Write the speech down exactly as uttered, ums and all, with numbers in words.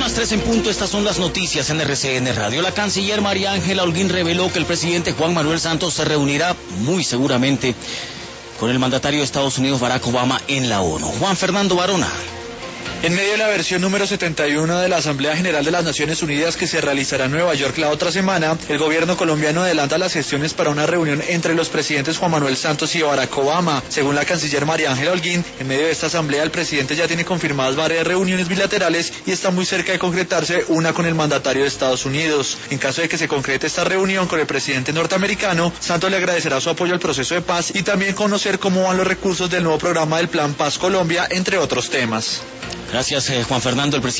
las tres en punto, estas son las noticias en R C N Radio. La canciller María Ángela Holguín reveló que el presidente Juan Manuel Santos se reunirá muy seguramente con el mandatario de Estados Unidos Barack Obama en la ONU. Juan Fernando Barona. En medio de la versión número setenta y uno de la Asamblea General de las Naciones Unidas que se realizará en Nueva York la otra semana, el gobierno colombiano adelanta las gestiones para una reunión entre los presidentes Juan Manuel Santos y Barack Obama. Según la canciller María Ángela Holguín, en medio de esta asamblea el presidente ya tiene confirmadas varias reuniones bilaterales y está muy cerca de concretarse una con el mandatario de Estados Unidos. En caso de que se concrete esta reunión con el presidente norteamericano, Santos le agradecerá su apoyo al proceso de paz y también conocer cómo van los recursos del nuevo programa del Plan Paz Colombia, entre otros temas. Gracias, eh, Juan Fernando. El presidente